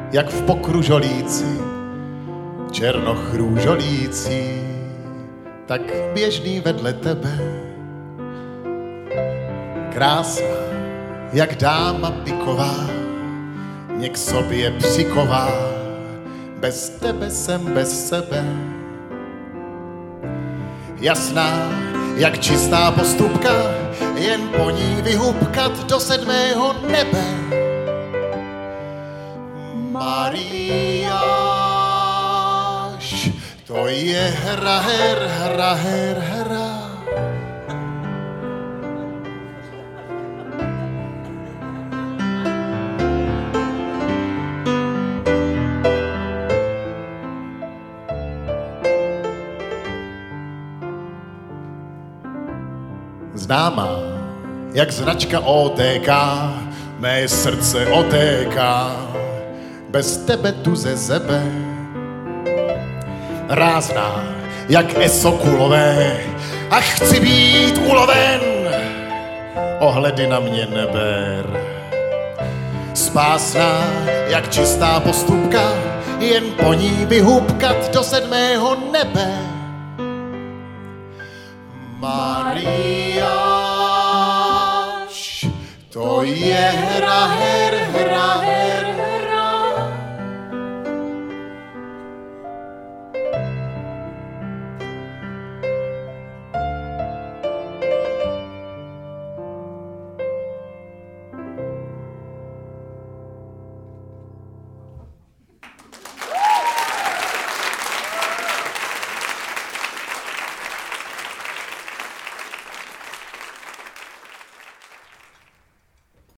jak v pokružolíci, černochrůžolící, tak běžný vedle tebe. Krásná, jak dáma piková, mě k sobě přiková, bez tebe jsem bez sebe. Jasná, jak čistá postupka, jen po ní vyhubkat do 7. nebe. Mariáš, to je hra. Známá, jak značka OTK, mé srdce otéká, bez tebe tu ze zebe. Rázná, jak eso kulové, a chci být uloven, ohledy na mě neber. Spásná, jak čistá postupka, jen po ní vyhubkat do 7. nebe. Mariáš, to je hra.